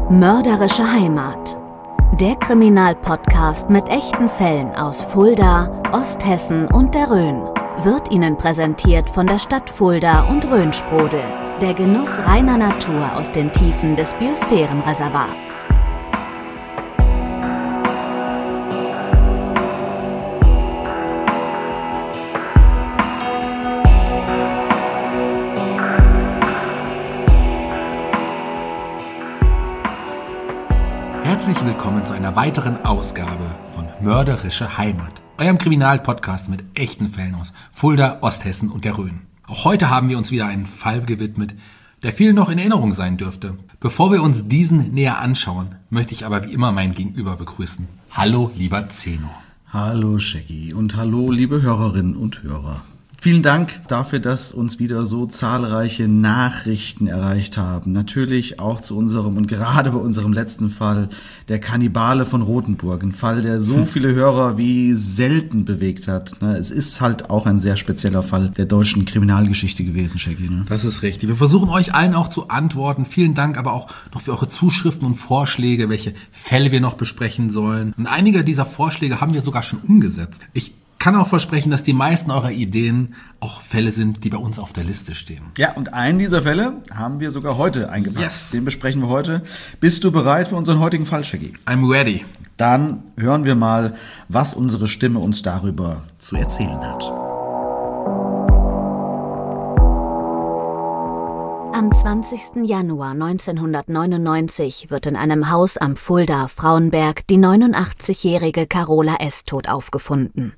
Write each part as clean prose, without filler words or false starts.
Mörderische Heimat. Der Kriminalpodcast mit echten Fällen aus Fulda, Osthessen und der Rhön wird Ihnen präsentiert von der Stadt Fulda und Rhönsprudel. Der Genuss reiner Natur aus den Tiefen des Biosphärenreservats. Herzlich willkommen zu einer weiteren Ausgabe von Mörderische Heimat, eurem Kriminalpodcast mit echten Fällen aus Fulda, Osthessen und der Rhön. Auch heute haben wir uns wieder einen Fall gewidmet, der vielen noch in Erinnerung sein dürfte. Bevor wir uns diesen näher anschauen, möchte ich aber wie immer mein Gegenüber begrüßen. Hallo, lieber Zeno. Hallo, Shaggy, und hallo, liebe Hörerinnen und Hörer. Vielen Dank dafür, dass uns wieder so zahlreiche Nachrichten erreicht haben. Natürlich auch zu unserem und gerade bei unserem letzten Fall, der Kannibale von Rothenburg. Ein Fall, der so viele Hörer wie selten bewegt hat. Es ist halt auch ein sehr spezieller Fall der deutschen Kriminalgeschichte gewesen, Shaggy. Das ist richtig. Wir versuchen euch allen auch zu antworten. Vielen Dank aber auch noch für eure Zuschriften und Vorschläge, welche Fälle wir noch besprechen sollen. Und einige dieser Vorschläge haben wir sogar schon umgesetzt. Ich kann auch versprechen, dass die meisten eurer Ideen auch Fälle sind, die bei uns auf der Liste stehen. Ja, und einen dieser Fälle haben wir sogar heute eingepackt. Yes. Den besprechen wir heute. Bist du bereit für unseren heutigen Fall, Shaggy? I'm ready. Dann hören wir mal, was unsere Stimme uns darüber zu erzählen hat. Am 20. Januar 1999 wird in einem Haus am Fuldaer Frauenberg die 89-jährige Carola S. tot aufgefunden.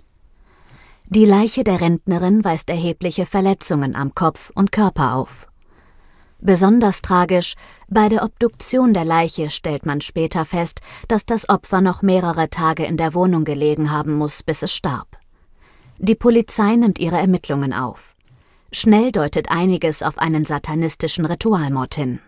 Die Leiche der Rentnerin weist erhebliche Verletzungen am Kopf und Körper auf. Besonders tragisch: bei der Obduktion der Leiche stellt man später fest, dass das Opfer noch mehrere Tage in der Wohnung gelegen haben muss, bis es starb. Die Polizei nimmt ihre Ermittlungen auf. Schnell deutet einiges auf einen satanistischen Ritualmord hin.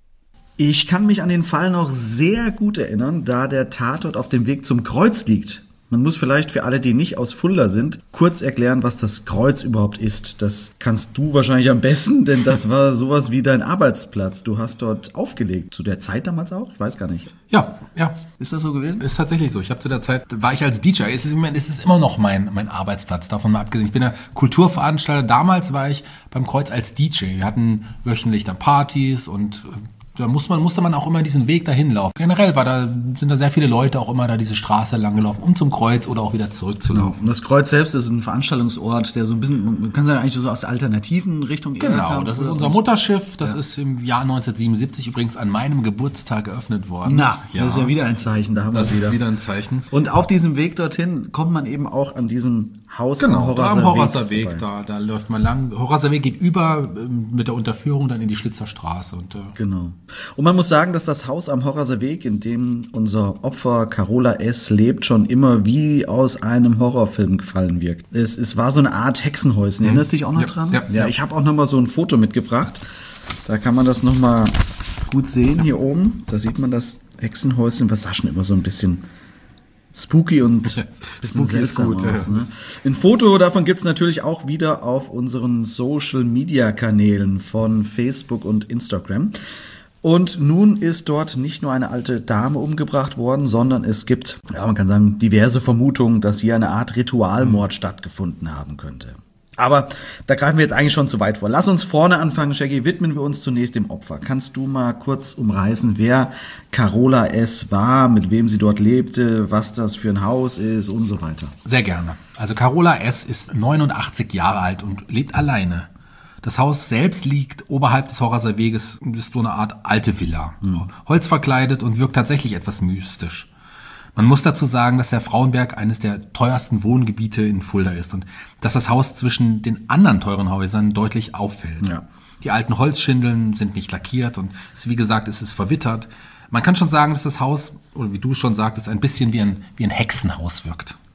Ich kann mich an den Fall noch sehr gut erinnern, da der Tatort auf dem Weg zum Kreuz liegt. Man muss vielleicht für alle, die nicht aus Fulda sind, kurz erklären, was das Kreuz überhaupt ist. Das kannst du wahrscheinlich am besten, denn das war sowas wie dein Arbeitsplatz. Du hast dort aufgelegt. Zu der Zeit damals auch? Ich weiß gar nicht. Ja. Ist das so gewesen? Ist tatsächlich so. Ich habe zu der Zeit, war ich als DJ. Es ist immer noch mein Arbeitsplatz, davon mal abgesehen. Ich bin ja Kulturveranstalter. Damals war ich beim Kreuz als DJ. Wir hatten wöchentlich dann Partys und da musste man auch immer diesen Weg dahin laufen. Generell sind da sehr viele Leute auch immer da diese Straße lang gelaufen, um zum Kreuz oder auch wieder zurückzulaufen. Und das Kreuz selbst ist ein Veranstaltungsort, der so ein bisschen, man kann sagen, eigentlich so aus der alternativen Richtung Genau, das ist unser Mutterschiff. Das ist im Jahr 1977 übrigens an meinem Geburtstag eröffnet worden. Das ist ja wieder ein Zeichen, da haben wir es wieder. Das ist wieder ein Zeichen. Und auf diesem Weg dorthin kommt man eben auch an diesem Haus am Horraser Weg. Da läuft man lang. Horraser Weg geht über mit der Unterführung dann in die Schlitzer Straße. Genau. Und man muss sagen, dass das Haus am Horraser Weg, in dem unser Opfer Carola S. lebt, schon immer wie aus einem Horrorfilm gefallen wirkt. Es war so eine Art Hexenhäuschen. Erinnerst du dich auch noch dran? Ja. Ich habe auch noch mal so ein Foto mitgebracht. Da kann man das noch mal gut sehen hier oben. Da sieht man das Hexenhäuschen. Was sah schon immer so ein bisschen spooky und bisschen seltsam aus. Ne? Ein Foto davon gibt's natürlich auch wieder auf unseren Social-Media-Kanälen von Facebook und Instagram. Und nun ist dort nicht nur eine alte Dame umgebracht worden, sondern es gibt, man kann sagen, diverse Vermutungen, dass hier eine Art Ritualmord stattgefunden haben könnte. Aber da greifen wir jetzt eigentlich schon zu weit vor. Lass uns vorne anfangen, Shaggy. Widmen wir uns zunächst dem Opfer. Kannst du mal kurz umreißen, wer Carola S. war, mit wem sie dort lebte, was das für ein Haus ist und so weiter? Sehr gerne. Also Carola S. ist 89 Jahre alt und lebt alleine. Das Haus selbst liegt oberhalb des Horraser Weges, ist so eine Art alte Villa. Holzverkleidet und wirkt tatsächlich etwas mystisch. Man muss dazu sagen, dass der Frauenberg eines der teuersten Wohngebiete in Fulda ist und dass das Haus zwischen den anderen teuren Häusern deutlich auffällt. Ja. Die alten Holzschindeln sind nicht lackiert und wie gesagt, es ist verwittert. Man kann schon sagen, dass das Haus, oder wie du schon sagtest, ein bisschen wie ein Hexenhaus wirkt.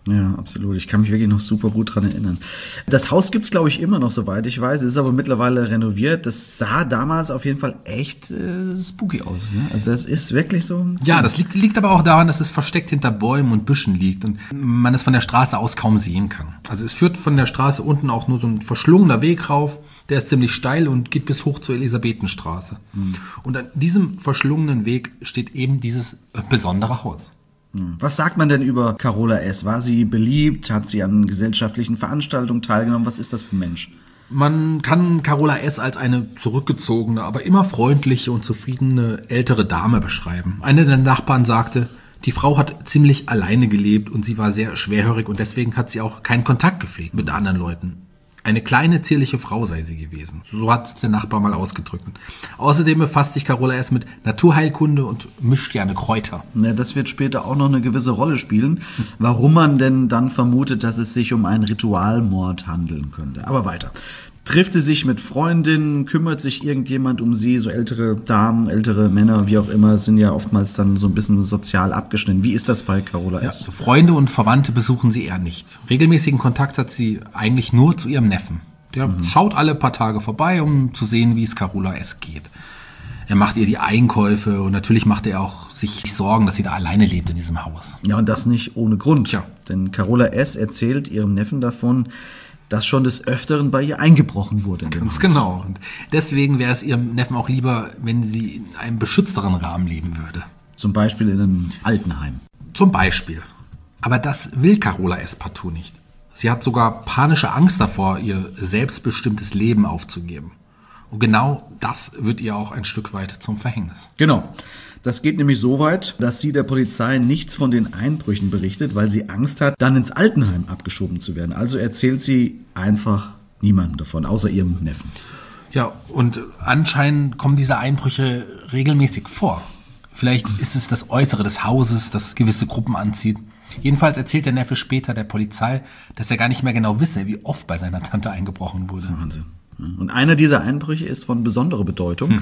Ja, absolut. Ich kann mich wirklich noch super gut dran erinnern. Das Haus gibt's, glaube ich, immer noch, soweit ich weiß. Es ist aber mittlerweile renoviert. Das sah damals auf jeden Fall echt spooky aus. Ne? Also das ist wirklich so. Ja, das liegt aber auch daran, dass es versteckt hinter Bäumen und Büschen liegt und man es von der Straße aus kaum sehen kann. Also es führt von der Straße unten auch nur so ein verschlungener Weg rauf. Der ist ziemlich steil und geht bis hoch zur Elisabethenstraße. Und an diesem verschlungenen Weg steht eben dieses besondere Haus. Was sagt man denn über Carola S.? War sie beliebt? Hat sie an gesellschaftlichen Veranstaltungen teilgenommen? Was ist das für ein Mensch? Man kann Carola S. als eine zurückgezogene, aber immer freundliche und zufriedene ältere Dame beschreiben. Einer der Nachbarn sagte, die Frau hat ziemlich alleine gelebt und sie war sehr schwerhörig und deswegen hat sie auch keinen Kontakt gepflegt mit anderen Leuten. Eine kleine, zierliche Frau sei sie gewesen. So hat der Nachbar mal ausgedrückt. Außerdem befasst sich Carola S. mit Naturheilkunde und mischt gerne Kräuter. Ja, das wird später auch noch eine gewisse Rolle spielen, warum man denn dann vermutet, dass es sich um einen Ritualmord handeln könnte. Aber weiter. Trifft sie sich mit Freundinnen, kümmert sich irgendjemand um sie, so ältere Damen, ältere Männer, wie auch immer, sind ja oftmals dann so ein bisschen sozial abgeschnitten. Wie ist das bei Carola S.? Ja, Freunde und Verwandte besuchen sie eher nicht. Regelmäßigen Kontakt hat sie eigentlich nur zu ihrem Neffen. Der schaut alle paar Tage vorbei, um zu sehen, wie es Carola S. geht. Er macht ihr die Einkäufe und natürlich macht er auch sich Sorgen, dass sie da alleine lebt in diesem Haus. Ja, und das nicht ohne Grund. Tja. Denn Carola S. erzählt ihrem Neffen davon, dass schon des Öfteren bei ihr eingebrochen wurde. Ganz genau. Und deswegen wäre es ihrem Neffen auch lieber, wenn sie in einem beschützteren Rahmen leben würde. Zum Beispiel in einem Altenheim. Zum Beispiel. Aber das will Carola S. partout nicht. Sie hat sogar panische Angst davor, ihr selbstbestimmtes Leben aufzugeben. Und genau das wird ihr auch ein Stück weit zum Verhängnis. Genau. Das geht nämlich so weit, dass sie der Polizei nichts von den Einbrüchen berichtet, weil sie Angst hat, dann ins Altenheim abgeschoben zu werden. Also erzählt sie einfach niemandem davon, außer ihrem Neffen. Ja, und anscheinend kommen diese Einbrüche regelmäßig vor. Vielleicht ist es das Äußere des Hauses, das gewisse Gruppen anzieht. Jedenfalls erzählt der Neffe später der Polizei, dass er gar nicht mehr genau wisse, wie oft bei seiner Tante eingebrochen wurde. Wahnsinn. Und einer dieser Einbrüche ist von besonderer Bedeutung.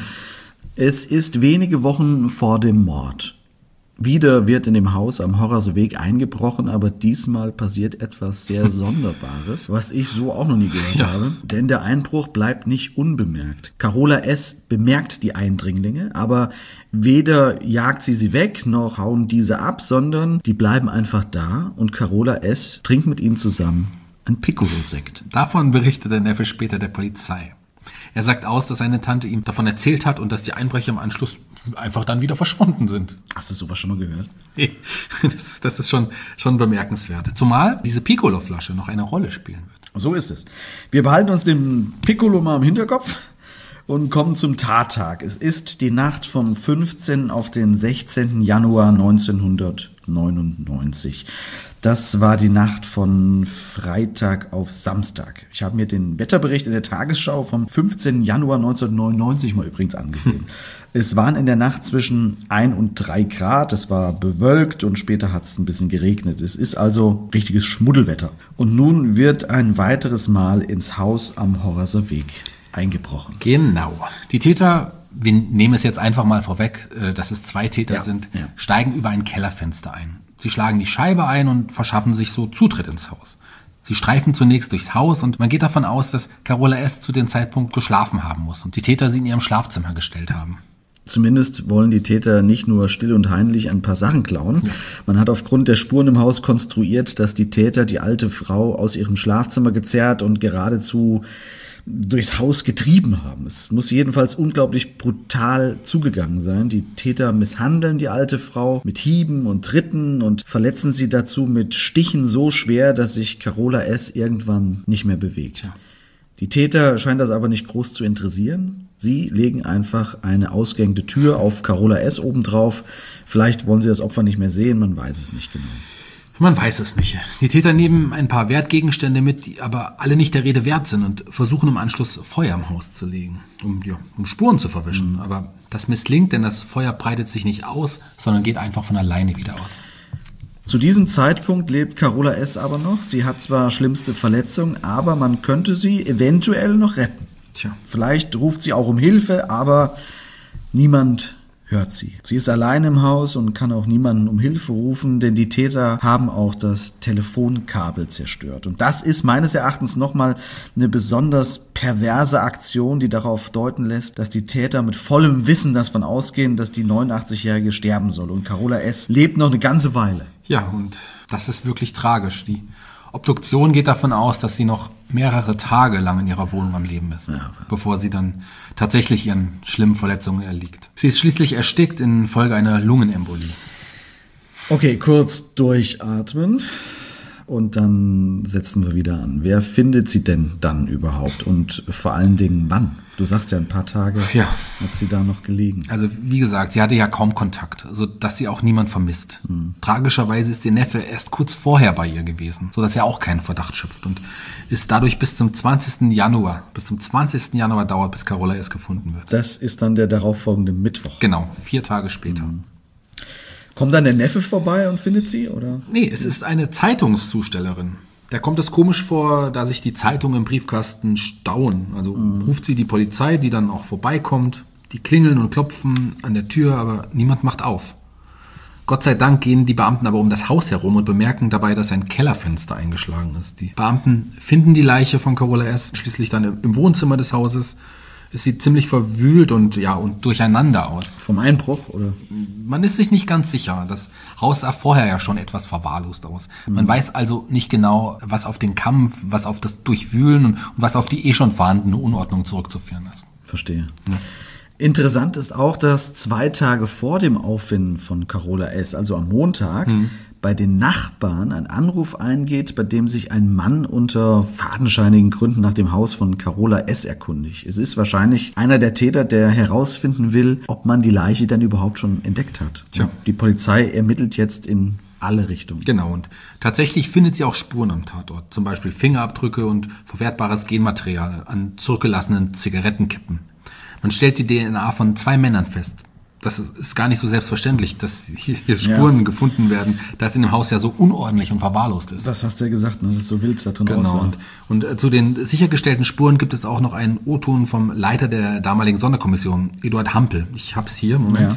Es ist wenige Wochen vor dem Mord. Wieder wird in dem Haus am Horraser Weg eingebrochen, aber diesmal passiert etwas sehr Sonderbares, was ich so auch noch nie gehört habe. Denn der Einbruch bleibt nicht unbemerkt. Carola S. bemerkt die Eindringlinge, aber weder jagt sie weg, noch hauen diese ab, sondern die bleiben einfach da und Carola S. trinkt mit ihnen zusammen ein Piccolo-Sekt. Davon berichtet der Neffe später der Polizei. Er sagt aus, dass seine Tante ihm davon erzählt hat und dass die Einbrecher im Anschluss einfach dann wieder verschwunden sind. Hast du sowas schon mal gehört? Das ist schon bemerkenswert. Zumal diese Piccolo-Flasche noch eine Rolle spielen wird. So ist es. Wir behalten uns den Piccolo mal im Hinterkopf und kommen zum Tattag. Es ist die Nacht vom 15. auf den 16. Januar 1999. Das war die Nacht von Freitag auf Samstag. Ich habe mir den Wetterbericht in der Tagesschau vom 15. Januar 1999 mal übrigens angesehen. Es waren in der Nacht zwischen 1 und 3 Grad. Es war bewölkt und später hat es ein bisschen geregnet. Es ist also richtiges Schmuddelwetter. Und nun wird ein weiteres Mal ins Haus am Horraser Weg eingebrochen. Genau. Die Täter, wir nehmen es jetzt einfach mal vorweg, dass es 2 Täter sind, steigen über ein Kellerfenster ein. Sie schlagen die Scheibe ein und verschaffen sich so Zutritt ins Haus. Sie streifen zunächst durchs Haus und man geht davon aus, dass Carola S. zu dem Zeitpunkt geschlafen haben muss und die Täter sie in ihrem Schlafzimmer gestellt haben. Zumindest wollen die Täter nicht nur still und heimlich ein paar Sachen klauen. Ja. Man hat aufgrund der Spuren im Haus konstruiert, dass die Täter die alte Frau aus ihrem Schlafzimmer gezerrt und geradezu durchs Haus getrieben haben. Es muss jedenfalls unglaublich brutal zugegangen sein. Die Täter misshandeln die alte Frau mit Hieben und Tritten und verletzen sie dazu mit Stichen so schwer, dass sich Carola S. irgendwann nicht mehr bewegt. Ja. Die Täter scheinen das aber nicht groß zu interessieren. Sie legen einfach eine ausgehende Tür auf Carola S. obendrauf. Vielleicht wollen sie das Opfer nicht mehr sehen, man weiß es nicht genau. Man weiß es nicht. Die Täter nehmen ein paar Wertgegenstände mit, die aber alle nicht der Rede wert sind und versuchen im Anschluss Feuer im Haus zu legen, um Spuren zu verwischen. Aber das misslingt, denn das Feuer breitet sich nicht aus, sondern geht einfach von alleine wieder aus. Zu diesem Zeitpunkt lebt Carola S. aber noch. Sie hat zwar schlimmste Verletzungen, aber man könnte sie eventuell noch retten. Vielleicht ruft sie auch um Hilfe, aber niemand hört sie. Sie ist allein im Haus und kann auch niemanden um Hilfe rufen, denn die Täter haben auch das Telefonkabel zerstört. Und das ist meines Erachtens nochmal eine besonders perverse Aktion, die darauf deuten lässt, dass die Täter mit vollem Wissen davon ausgehen, dass die 89-Jährige sterben soll. Und Carola S. lebt noch eine ganze Weile. Ja, und das ist wirklich tragisch. Die Obduktion geht davon aus, dass sie noch mehrere Tage lang in ihrer Wohnung am Leben ist, bevor sie dann tatsächlich ihren schlimmen Verletzungen erliegt. Sie ist schließlich erstickt infolge einer Lungenembolie. Okay, kurz durchatmen und dann setzen wir wieder an. Wer findet sie denn dann überhaupt und vor allen Dingen wann? Du sagst ja, ein paar Tage hat sie da noch gelegen. Also wie gesagt, sie hatte ja kaum Kontakt, sodass sie auch niemand vermisst. Tragischerweise ist ihr Neffe erst kurz vorher bei ihr gewesen, sodass er auch keinen Verdacht schöpft und ist dadurch bis zum 20. Januar dauert, bis Carola S. gefunden wird. Das ist dann der darauffolgende Mittwoch. Genau, 4 Tage später. Kommt dann der Neffe vorbei und findet sie, oder? Nee, es ist eine Zeitungszustellerin. Der kommt es komisch vor, da sich die Zeitungen im Briefkasten stauen. Also ruft sie die Polizei, die dann auch vorbeikommt. Die klingeln und klopfen an der Tür, aber niemand macht auf. Gott sei Dank gehen die Beamten aber um das Haus herum und bemerken dabei, dass ein Kellerfenster eingeschlagen ist. Die Beamten finden die Leiche von Carola S. schließlich dann im Wohnzimmer des Hauses. Es sieht ziemlich verwühlt und durcheinander aus. Vom Einbruch, oder? Man ist sich nicht ganz sicher. Das Haus sah vorher ja schon etwas verwahrlost aus. Man weiß also nicht genau, was auf den Kampf, was auf das Durchwühlen und was auf die schon vorhandene Unordnung zurückzuführen ist. Verstehe. Ja. Interessant ist auch, dass 2 Tage vor dem Auffinden von Carola S., also am Montag, bei den Nachbarn ein Anruf eingeht, bei dem sich ein Mann unter fadenscheinigen Gründen nach dem Haus von Carola S. erkundigt. Es ist wahrscheinlich einer der Täter, der herausfinden will, ob man die Leiche denn überhaupt schon entdeckt hat. Tja. Die Polizei ermittelt jetzt in alle Richtungen. Genau, und tatsächlich findet sie auch Spuren am Tatort. Zum Beispiel Fingerabdrücke und verwertbares Genmaterial an zurückgelassenen Zigarettenkippen. Man stellt die DNA von 2 Männern fest. Das ist gar nicht so selbstverständlich, dass hier Spuren gefunden werden, da es in dem Haus ja so unordentlich und verwahrlost ist. Das hast du ja gesagt, ne? Das ist so wild da drin aussah. Und zu den sichergestellten Spuren gibt es auch noch einen O-Ton vom Leiter der damaligen Sonderkommission, Eduard Hampel. Ich hab's hier, Moment. Ja.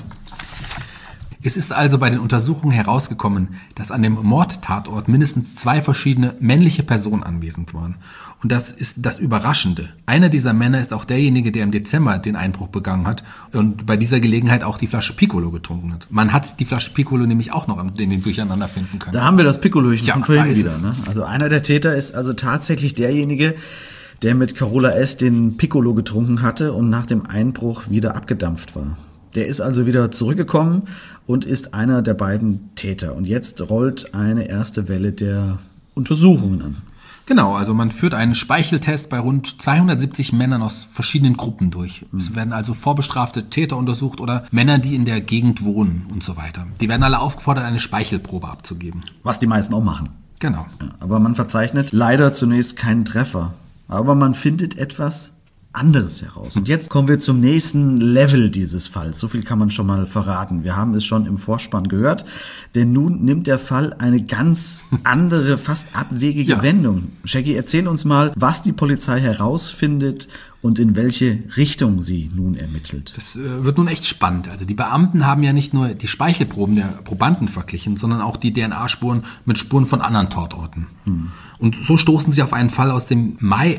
Es ist also bei den Untersuchungen herausgekommen, dass an dem Mordtatort mindestens 2 verschiedene männliche Personen anwesend waren. Und das ist das Überraschende. Einer dieser Männer ist auch derjenige, der im Dezember den Einbruch begangen hat und bei dieser Gelegenheit auch die Flasche Piccolo getrunken hat. Man hat die Flasche Piccolo nämlich auch noch in dem Durcheinander finden können. Da haben wir das Piccolochen von vorhin wieder. Ne? Also einer der Täter ist also tatsächlich derjenige, der mit Carola S. den Piccolo getrunken hatte und nach dem Einbruch wieder abgedampft war. Der ist also wieder zurückgekommen und ist einer der beiden Täter. Und jetzt rollt eine erste Welle der Untersuchungen an. Genau, also man führt einen Speicheltest bei rund 270 Männern aus verschiedenen Gruppen durch. Es werden also vorbestrafte Täter untersucht oder Männer, die in der Gegend wohnen und so weiter. Die werden alle aufgefordert, eine Speichelprobe abzugeben. Was die meisten auch machen. Genau. Ja, aber man verzeichnet leider zunächst keinen Treffer. Aber man findet etwas anderes heraus. Und jetzt kommen wir zum nächsten Level dieses Falls. So viel kann man schon mal verraten. Wir haben es schon im Vorspann gehört, denn nun nimmt der Fall eine ganz andere, fast abwegige Wendung. Shaggy, erzähl uns mal, was die Polizei herausfindet und in welche Richtung sie nun ermittelt. Das wird nun echt spannend. Also die Beamten haben ja nicht nur die Speichelproben der Probanden verglichen, sondern auch die DNA-Spuren mit Spuren von anderen Tatorten. Und so stoßen sie auf einen Fall aus dem Mai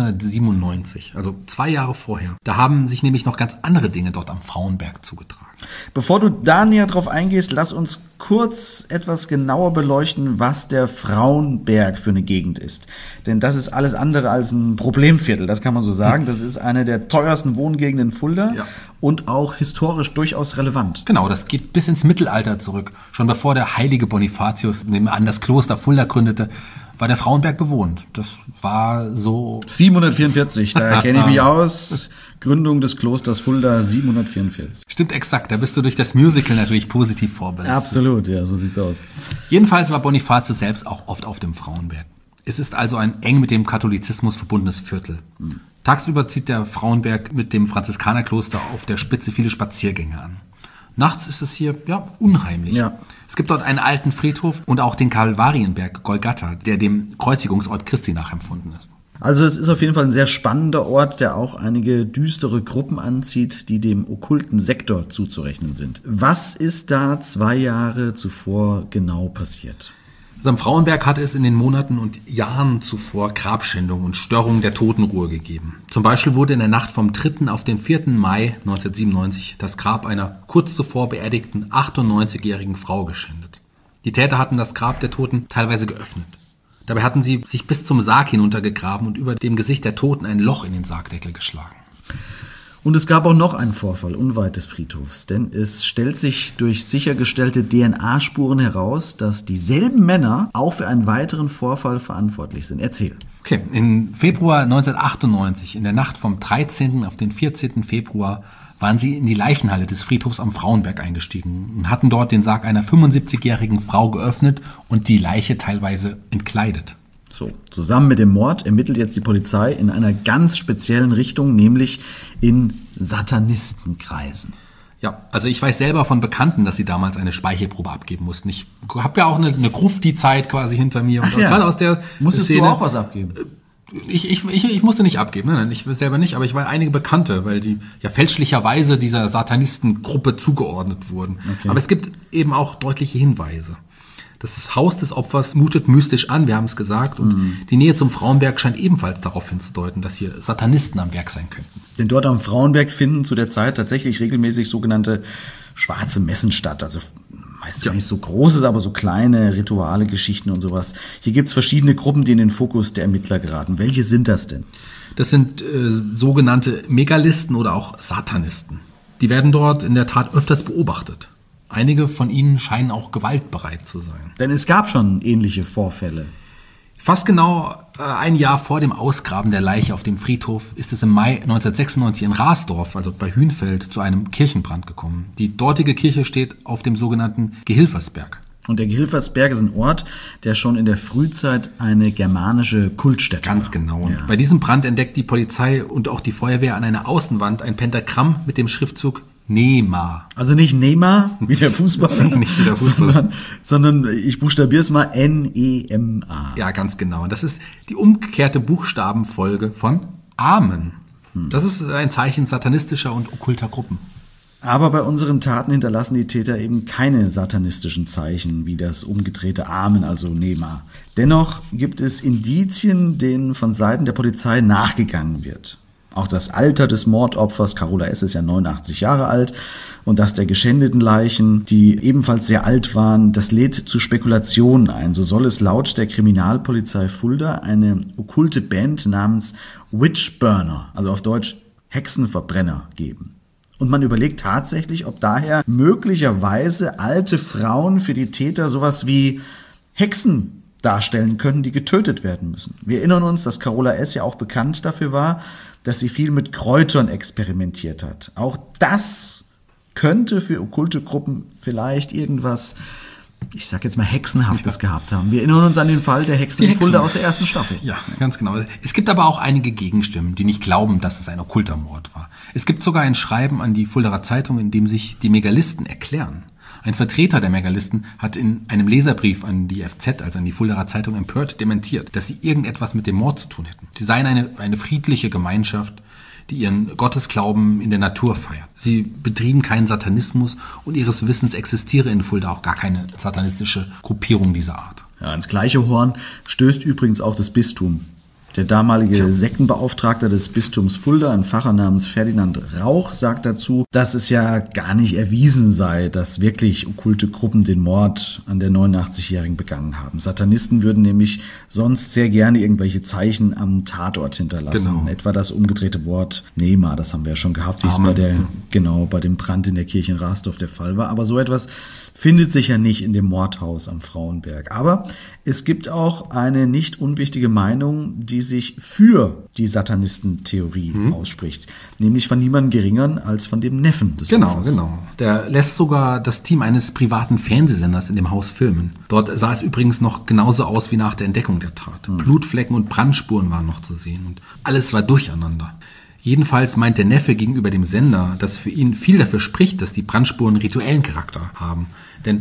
1997, also 2 Jahre vorher. Da haben sich nämlich noch ganz andere Dinge dort am Frauenberg zugetragen. Bevor du da näher drauf eingehst, lass uns kurz etwas genauer beleuchten, was der Frauenberg für eine Gegend ist. Denn das ist alles andere als ein Problemviertel, das kann man so sagen. Das ist eine der teuersten Wohngegenden in Fulda und auch historisch durchaus relevant. Genau, das geht bis ins Mittelalter zurück. Schon bevor der heilige Bonifatius, nehmen wir an, das Kloster Fulda gründete, war der Frauenberg bewohnt. Das war so 744, da kenne ich mich aus. Gründung des Klosters Fulda 744. Stimmt exakt, da bist du durch das Musical natürlich positiv vorbelastet. Absolut, ja, so sieht's aus. Jedenfalls war Bonifatius selbst auch oft auf dem Frauenberg. Es ist also ein eng mit dem Katholizismus verbundenes Viertel. Tagsüber zieht der Frauenberg mit dem Franziskanerkloster auf der Spitze viele Spaziergänger an. Nachts ist es hier, unheimlich. Ja. Es gibt dort einen alten Friedhof und auch den Kalvarienberg Golgatha, der dem Kreuzigungsort Christi nachempfunden ist. Also es ist auf jeden Fall ein sehr spannender Ort, der auch einige düstere Gruppen anzieht, die dem okkulten Sektor zuzurechnen sind. Was ist da 2 Jahre zuvor genau passiert? Also am Frauenberg hatte es in den Monaten und Jahren zuvor Grabschändungen und Störungen der Totenruhe gegeben. Zum Beispiel wurde in der Nacht vom 3. auf den 4. Mai 1997 das Grab einer kurz zuvor beerdigten 98-jährigen Frau geschändet. Die Täter hatten das Grab der Toten teilweise geöffnet. Dabei hatten sie sich bis zum Sarg hinuntergegraben und über dem Gesicht der Toten ein Loch in den Sargdeckel geschlagen. Und es gab auch noch einen Vorfall unweit des Friedhofs, denn es stellt sich durch sichergestellte DNA-Spuren heraus, dass dieselben Männer auch für einen weiteren Vorfall verantwortlich sind. Erzähl. Okay, im Februar 1998, in der Nacht vom 13. auf den 14. Februar, waren sie in die Leichenhalle des Friedhofs am Frauenberg eingestiegen und hatten dort den Sarg einer 75-jährigen Frau geöffnet und die Leiche teilweise entkleidet. So, zusammen mit dem Mord ermittelt jetzt die Polizei in einer ganz speziellen Richtung, nämlich in Satanistenkreisen. Ja, also ich weiß selber von Bekannten, dass sie damals eine Speichelprobe abgeben mussten. Ich habe ja auch eine Grufti-Zeit quasi hinter mir. Ach und ja. Gerade aus der Musstest Szene, du auch was abgeben? Ich musste nicht abgeben, nein, ich selber nicht, aber ich war einige Bekannte, weil die ja fälschlicherweise dieser Satanistengruppe zugeordnet wurden. Okay. Aber es gibt eben auch deutliche Hinweise. Das Haus des Opfers mutet mystisch an, wir haben es gesagt, und die Nähe zum Frauenberg scheint ebenfalls darauf hinzudeuten, dass hier Satanisten am Werk sein könnten. Denn dort am Frauenberg finden zu der Zeit tatsächlich regelmäßig sogenannte schwarze Messen statt. Also meist nicht so große, aber so kleine Rituale, Geschichten und sowas. Hier gibt's verschiedene Gruppen, die in den Fokus der Ermittler geraten. Welche sind das denn? Das sind sogenannte Megalisten oder auch Satanisten. Die werden dort in der Tat öfters beobachtet. Einige von ihnen scheinen auch gewaltbereit zu sein. Denn es gab schon ähnliche Vorfälle. Fast genau ein Jahr vor dem Ausgraben der Leiche auf dem Friedhof ist es im Mai 1996 in Rasdorf, also bei Hünfeld, zu einem Kirchenbrand gekommen. Die dortige Kirche steht auf dem sogenannten Gehilfersberg. Und der Gehilfersberg ist ein Ort, der schon in der Frühzeit eine germanische Kultstätte war. Ganz genau. Und Ja. bei diesem Brand entdeckt die Polizei und auch die Feuerwehr an einer Außenwand ein Pentagramm mit dem Schriftzug Nema. Also nicht Neymar, wie der Fußballer, Nicht wie der Fußballer. sondern ich buchstabiere es mal N-E-M-A. Ja, ganz genau. Und das ist die umgekehrte Buchstabenfolge von Amen. Das ist ein Zeichen satanistischer und okkulter Gruppen. Aber bei unseren Taten hinterlassen die Täter eben keine satanistischen Zeichen, wie das umgedrehte Amen, also Nema. Dennoch gibt es Indizien, denen von Seiten der Polizei nachgegangen wird. Auch das Alter des Mordopfers, Carola S. ist ja 89 Jahre alt, und das der geschändeten Leichen, die ebenfalls sehr alt waren, das lädt zu Spekulationen ein. So soll es laut der Kriminalpolizei Fulda eine okkulte Band namens Witchburner, also auf Deutsch Hexenverbrenner, geben. Und man überlegt tatsächlich, ob daher möglicherweise alte Frauen für die Täter sowas wie Hexen darstellen können, die getötet werden müssen. Wir erinnern uns, dass Carola S. ja auch bekannt dafür war, dass sie viel mit Kräutern experimentiert hat. Auch das könnte für okkulte Gruppen vielleicht irgendwas, ich sag jetzt mal, Hexenhaftes gehabt haben. Wir erinnern uns an den Fall der Hexen in Fulda aus der ersten Staffel. Ja, ganz genau. Es gibt aber auch einige Gegenstimmen, die nicht glauben, dass es ein okkulter Mord war. Es gibt sogar ein Schreiben an die Fuldaer Zeitung, in dem sich die Megalisten erklären. Ein Vertreter der Megalisten hat in einem Leserbrief an die FZ, also an die Fuldaer Zeitung, empört dementiert, dass sie irgendetwas mit dem Mord zu tun hätten. Sie seien eine friedliche Gemeinschaft, die ihren Gottesglauben in der Natur feiert. Sie betrieben keinen Satanismus und ihres Wissens existiere in Fulda auch gar keine satanistische Gruppierung dieser Art. Ja, ins gleiche Horn stößt übrigens auch das Bistum. Der damalige Sektenbeauftragte des Bistums Fulda, ein Pfarrer namens Ferdinand Rauch, sagt dazu, dass es ja gar nicht erwiesen sei, dass wirklich okkulte Gruppen den Mord an der 89-Jährigen begangen haben. Satanisten würden nämlich sonst sehr gerne irgendwelche Zeichen am Tatort hinterlassen. Genau. Etwa das umgedrehte Wort Nema, das haben wir ja schon gehabt, wie es bei dem Brand in der Kirche in Rasdorf der Fall war. Aber so etwas findet sich ja nicht in dem Mordhaus am Frauenberg. Aber es gibt auch eine nicht unwichtige Meinung, die sich für die Satanistentheorie ausspricht. Nämlich von niemandem geringeren als von dem Neffen des Opfers. Genau. Der lässt sogar das Team eines privaten Fernsehsenders in dem Haus filmen. Dort sah es übrigens noch genauso aus wie nach der Entdeckung der Tat. Blutflecken und Brandspuren waren noch zu sehen und alles war durcheinander. Jedenfalls meint der Neffe gegenüber dem Sender, dass für ihn viel dafür spricht, dass die Brandspuren rituellen Charakter haben. Denn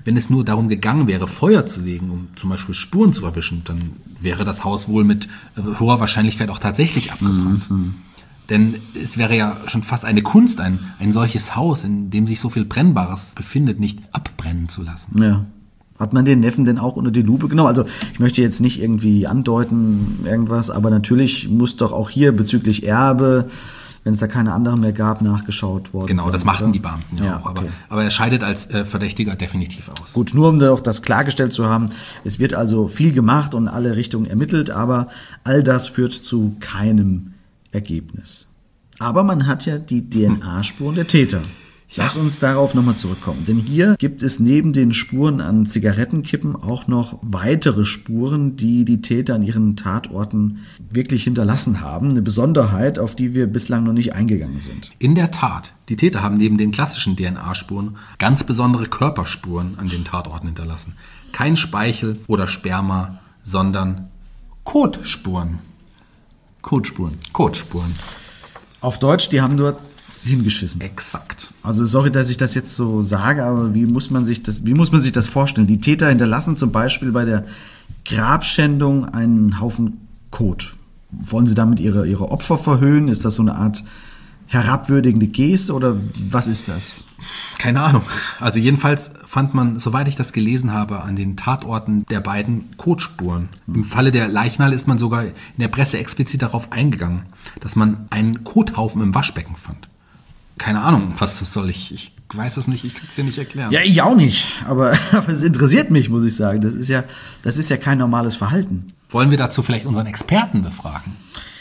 Wenn es nur darum gegangen wäre, Feuer zu legen, um zum Beispiel Spuren zu verwischen, dann wäre das Haus wohl mit hoher Wahrscheinlichkeit auch tatsächlich abgebrannt. Denn es wäre ja schon fast eine Kunst, ein solches Haus, in dem sich so viel Brennbares befindet, nicht abbrennen zu lassen. Ja. Hat man den Neffen denn auch unter die Lupe genommen? Also ich möchte jetzt nicht irgendwie andeuten, irgendwas, aber natürlich muss doch auch hier bezüglich Erbe, wenn es da keine anderen mehr gab, nachgeschaut worden Genau, sein, das machten oder? die Beamten Ja, auch. okay. Aber er scheidet als Verdächtiger definitiv aus. Gut, nur um auch das klargestellt zu haben, es wird also viel gemacht und in alle Richtungen ermittelt, aber all das führt zu keinem Ergebnis. Aber man hat ja die DNA-Spuren der Täter. Lass uns darauf nochmal zurückkommen. Denn hier gibt es neben den Spuren an Zigarettenkippen auch noch weitere Spuren, die die Täter an ihren Tatorten wirklich hinterlassen haben. Eine Besonderheit, auf die wir bislang noch nicht eingegangen sind. In der Tat, die Täter haben neben den klassischen DNA-Spuren ganz besondere Körperspuren an den Tatorten hinterlassen. Kein Speichel oder Sperma, sondern Kotspuren. Kotspuren. Kotspuren. Auf Deutsch, die haben dort hingeschissen. Exakt. Also sorry, dass ich das jetzt so sage, aber wie muss man sich das vorstellen? Die Täter hinterlassen zum Beispiel bei der Grabschändung einen Haufen Kot. Wollen sie damit ihre Opfer verhöhnen? Ist das so eine Art herabwürdigende Geste oder was ist das? Keine Ahnung. Also jedenfalls fand man, soweit ich das gelesen habe, an den Tatorten der beiden Kotspuren. Im Falle der Leichnale ist man sogar in der Presse explizit darauf eingegangen, dass man einen Kothaufen im Waschbecken fand. Keine Ahnung, was das soll. Ich weiß es nicht, ich kann es dir nicht erklären. Ja, ich auch nicht, aber es interessiert mich, muss ich sagen. Das ist ja kein normales Verhalten. Wollen wir dazu vielleicht unseren Experten befragen?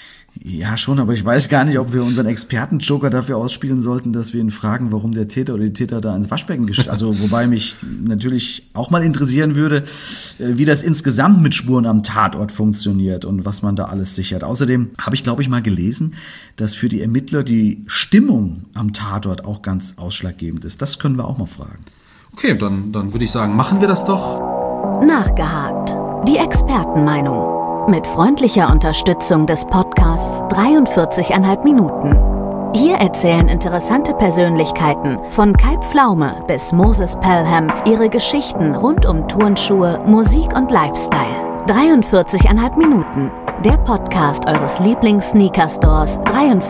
Ja, schon, aber ich weiß gar nicht, ob wir unseren Experten-Joker dafür ausspielen sollten, dass wir ihn fragen, warum der Täter oder die Täter da ins Waschbecken also wobei mich natürlich auch mal interessieren würde, wie das insgesamt mit Spuren am Tatort funktioniert und was man da alles sichert. Außerdem habe ich, glaube ich, mal gelesen, dass für die Ermittler die Stimmung am Tatort auch ganz ausschlaggebend ist. Das können wir auch mal fragen. Okay, dann würde ich sagen, machen wir das doch. Nachgehakt. Die Expertenmeinung. Mit freundlicher Unterstützung des Podcasts 43,5 Minuten. Hier erzählen interessante Persönlichkeiten von Kai Pflaume bis Moses Pelham ihre Geschichten rund um Turnschuhe, Musik und Lifestyle. 43,5 Minuten. Der Podcast eures Lieblings-Sneaker-Stores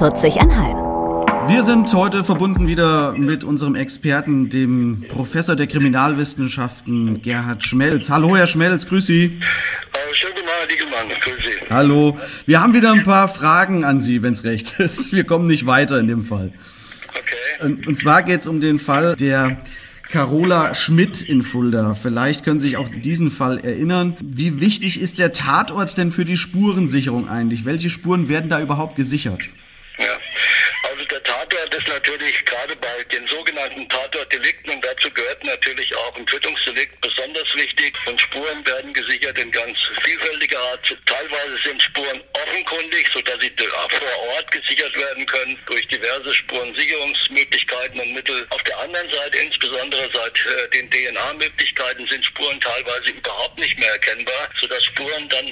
43,5. Wir sind heute verbunden wieder mit unserem Experten, dem Professor der Kriminalwissenschaften Gerhard Schmelz. Hallo, Herr Schmelz, grüß Sie. Schönen guten Abend, Diegelmann, grüß Sie. Hallo, wir haben wieder ein paar Fragen an Sie, wenn es recht ist. Wir kommen nicht weiter in dem Fall. Okay. Und zwar geht es um den Fall der Carola Schmidt in Fulda. Vielleicht können Sie sich auch diesen Fall erinnern. Wie wichtig ist der Tatort denn für die Spurensicherung eigentlich? Welche Spuren werden da überhaupt gesichert? Ja, also der Tatort ist natürlich gerade bei den sogenannten Tatortdelikten, und dazu gehört natürlich auch ein Tötungsdelikt, besonders wichtig. Und Spuren werden gesichert in ganz vielfältiger Art. Teilweise sind Spuren offenkundig, sodass sie vor Ort gesichert werden können durch diverse Spurensicherungsmöglichkeiten und Mittel. Auf der anderen Seite, insbesondere seit den DNA-Möglichkeiten, sind Spuren teilweise überhaupt nicht mehr erkennbar, sodass Spuren dann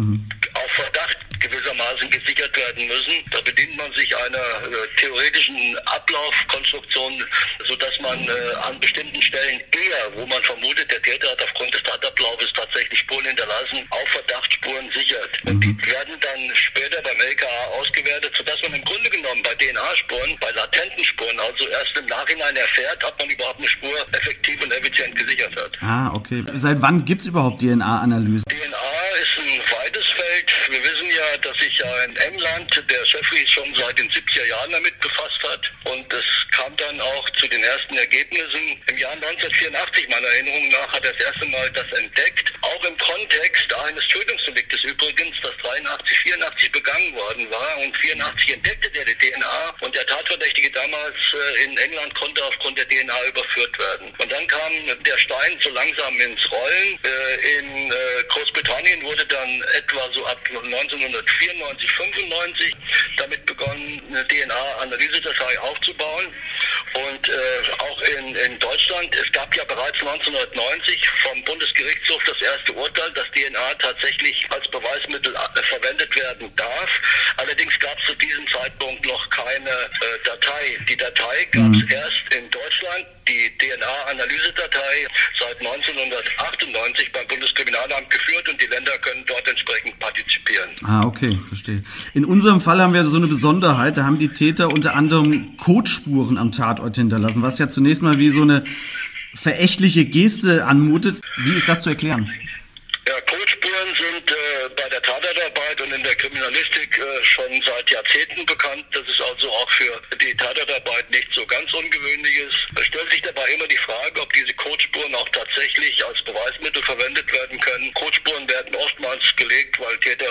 auf Verdacht gewissermaßen gesichert werden müssen. Da bedient man sich einer theoretischen Ablaufkonstruktion, sodass man an bestimmten Stellen eher, wo man vermutet, der Täter hat aufgrund des Tatablaufes tatsächlich Spuren hinterlassen, auf Verdacht Spuren sichert. Und die werden dann später beim LKA ausgewertet, sodass man im Grunde genommen bei DNA-Spuren, bei latenten Spuren, also erst im Nachhinein erfährt, ob man überhaupt eine Spur effektiv und effizient gesichert hat. Ah, okay. Seit wann gibt's überhaupt DNA-Analysen? DNA ist ein weites Feld. Wir wissen ja, dass sich ja in England der Jeffries schon seit den 70er Jahren damit befasst hat. Und es kam dann auch zu den ersten Ergebnissen. Im Jahr 1984, meiner Erinnerung nach, hat er das erste Mal das entdeckt. Auch im Kontext eines Tötungsdeliktes übrigens, das 83, 84 begangen worden war. Und 84 entdeckte der die DNA. Und der Tatverdächtige damals in England konnte aufgrund der DNA überführt werden. Und dann kam der Stein so langsam ins Rollen. In Großbritannien wurde dann etwa so ab 1994, 95 damit begonnen, eine DNA-Analysedatei aufzubauen. Und auch in Deutschland, es gab ja bereits 1990 vom Bundesgerichtshof das erste Urteil, dass DNA tatsächlich als Beweismittel verwendet werden darf. Allerdings gab es zu diesem Zeitpunkt noch keine Datei. Die Datei gab es erst in Deutschland. Die DNA-Analysedatei seit 1998 beim Bundeskriminalamt geführt und die Länder können dort entsprechend partizipieren. Ah, okay, verstehe. In unserem Fall haben wir so eine Besonderheit, da haben die Täter unter anderem Kotspuren am Tatort hinterlassen, was ja zunächst mal wie so eine verächtliche Geste anmutet. Wie ist das zu erklären? Ja, Kotspuren sind bei der Tatortarbeit und in der Kriminalistik schon seit Jahrzehnten bekannt. Das ist also auch für die Tatortarbeit nicht so ganz Ungewöhnliches. Es stellt sich dabei immer die Frage, ob diese Kotspuren auch tatsächlich als Beweismittel verwendet werden können. Kotspuren werden oftmals gelegt, weil Täter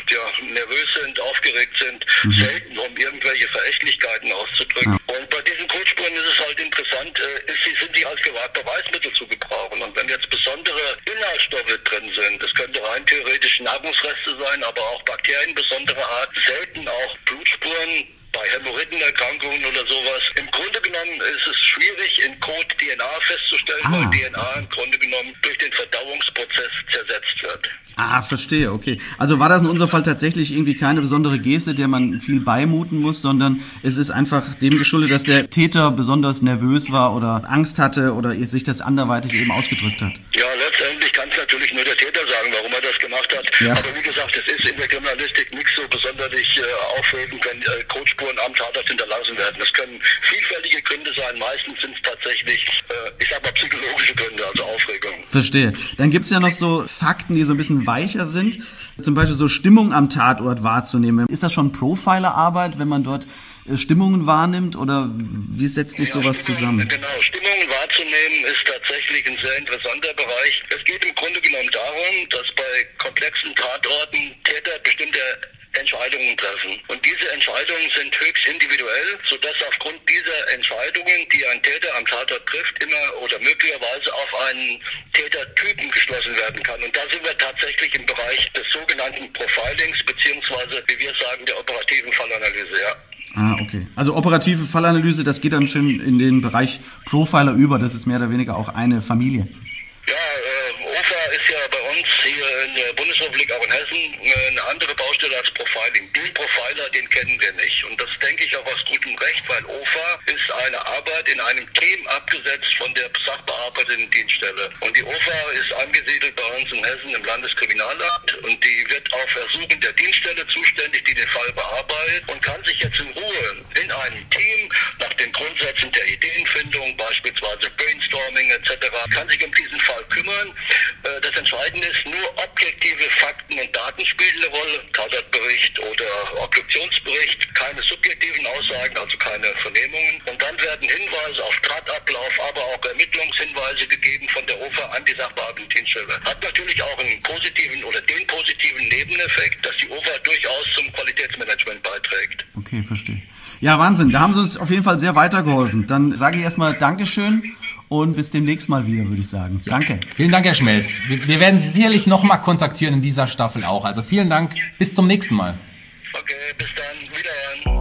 nervös sind, aufgeregt sind, selten um irgendwelche Verächtlichkeiten auszudrücken. Und bei diesen Kotspuren ist es halt interessant, sind die als Beweismittel zu gebrauchen. Und wenn jetzt besondere Inhaltsstoffe drin sind, das könnte rein theoretisch Nahrungsreste sein, aber auch Bakterien besonderer Art, selten auch Blutspuren bei Hämorrhoidenerkrankungen oder sowas. Im Grunde genommen ist es schwierig, in Kot DNA festzustellen, weil DNA im Grunde genommen durch den Verdauungsprozess zersetzt wird. Ah, verstehe, okay. Also war das in unserem Fall tatsächlich irgendwie keine besondere Geste, der man viel beimuten muss, sondern es ist einfach dem geschuldet, dass der Täter besonders nervös war oder Angst hatte oder sich das anderweitig eben ausgedrückt hat? Ja, letztendlich kann es natürlich nur der Täter sagen, warum er das gemacht hat. Ja. Aber wie gesagt, es ist in der Kriminalistik nichts so besonderlich aufregend, wenn Kotspuren am Tatort hinterlassen werden. Das können vielfältige Gründe sein. Meistens sind es tatsächlich, psychologische Gründe, also Aufregung. Verstehe. Dann gibt's ja noch so Fakten, die so ein bisschen weicher sind. Zum Beispiel so Stimmung am Tatort wahrzunehmen. Ist das schon Profilerarbeit, wenn man dort Stimmungen wahrnimmt oder wie setzt sich sowas zusammen? Genau, Stimmungen wahrzunehmen ist tatsächlich ein sehr interessanter Bereich. Es geht im Grunde genommen darum, dass bei komplexen Tatorten Täter bestimmte Entscheidungen treffen. Und diese Entscheidungen sind höchst individuell, sodass aufgrund dieser Entscheidungen, die ein Täter am Tatort trifft, immer oder möglicherweise auf einen Tätertypen geschlossen werden kann. Und da sind wir tatsächlich im Bereich des sogenannten Profilings, beziehungsweise, wie wir sagen, der operativen Fallanalyse, ja. Ah, okay. Also operative Fallanalyse, das geht dann schon in den Bereich Profiler über, das ist mehr oder weniger auch eine Familie. Ja, OFA ist ja bei uns hier in der Bundesrepublik, auch in Hessen, eine andere Baustelle als Profiling. Den Profiler, den kennen wir nicht. Und das denke ich auch aus gutem Recht, weil OFA ist eine Arbeit in einem Team abgesetzt von der sachbearbeitenden Dienststelle. Und die OFA ist angesiedelt bei uns in Hessen im Landeskriminalamt und die wird auf Ersuchen der Dienststelle zuständig, die den Fall bearbeitet und kann sich jetzt in Ruhe in einem Team nach den Grundsätzen der Ideenfindung, beispielsweise Brainstorming etc., kann sich um diesen Fall kümmern. Das Entscheidende ist, nur objektive Fakten und Daten spielen eine Rolle. Tatortbericht oder Obduktionsbericht, keine subjektiven Aussagen, also keine Vernehmungen. Und dann werden Hinweise auf Tatablauf, aber auch Ermittlungshinweise gegeben von der OFA an die sachbearbeitende Dienststelle. Hat natürlich auch einen positiven oder den positiven Nebeneffekt, dass die OFA durchaus zum Qualitätsmanagement beiträgt. Okay, verstehe. Ja, Wahnsinn, da haben Sie uns auf jeden Fall sehr weitergeholfen. Dann sage ich erstmal Dankeschön und bis demnächst mal wieder, würde ich sagen. Danke. Vielen Dank, Herr Schmelz. Wir werden Sie sicherlich nochmal kontaktieren in dieser Staffel auch. Also vielen Dank, bis zum nächsten Mal. Okay, bis dann, wiederhören.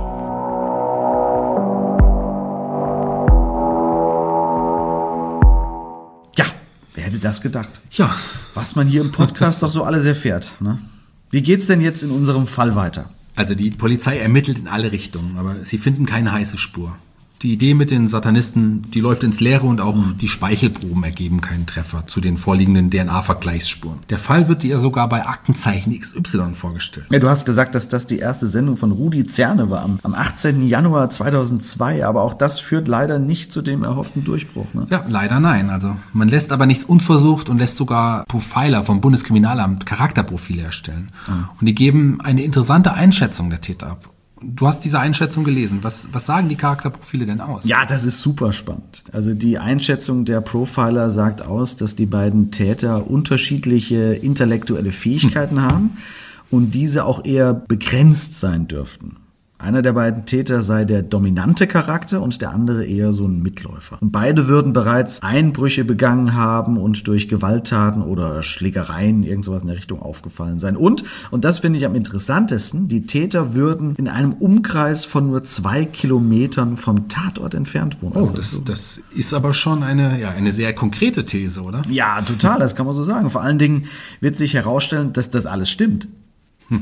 Ja, wer hätte das gedacht? Ja. Was man hier im Podcast doch so alles erfährt. Ne? Wie geht's denn jetzt in unserem Fall weiter? Also die Polizei ermittelt in alle Richtungen, aber sie finden keine heiße Spur. Die Idee mit den Satanisten, die läuft ins Leere und auch die Speichelproben ergeben keinen Treffer zu den vorliegenden DNA-Vergleichsspuren. Der Fall wird dir sogar bei Aktenzeichen XY vorgestellt. Ja, du hast gesagt, dass das die erste Sendung von Rudi Zerne war am 18. Januar 2002, aber auch das führt leider nicht zu dem erhofften Durchbruch. Ne? Ja, leider nein. Also man lässt aber nichts unversucht und lässt sogar Profiler vom Bundeskriminalamt Charakterprofile erstellen. Und die geben eine interessante Einschätzung der Täter ab. Du hast diese Einschätzung gelesen. Was sagen die Charakterprofile denn aus? Ja, das ist super spannend. Also die Einschätzung der Profiler sagt aus, dass die beiden Täter unterschiedliche intellektuelle Fähigkeiten haben und diese auch eher begrenzt sein dürften. Einer der beiden Täter sei der dominante Charakter und der andere eher so ein Mitläufer. Und beide würden bereits Einbrüche begangen haben und durch Gewalttaten oder Schlägereien irgend sowas in der Richtung aufgefallen sein. Und das finde ich am interessantesten, die Täter würden in einem Umkreis von nur 2 Kilometern vom Tatort entfernt wohnen. Oh, das ist aber schon eine sehr konkrete These, oder? Ja, total, das kann man so sagen. Vor allen Dingen wird sich herausstellen, dass das alles stimmt.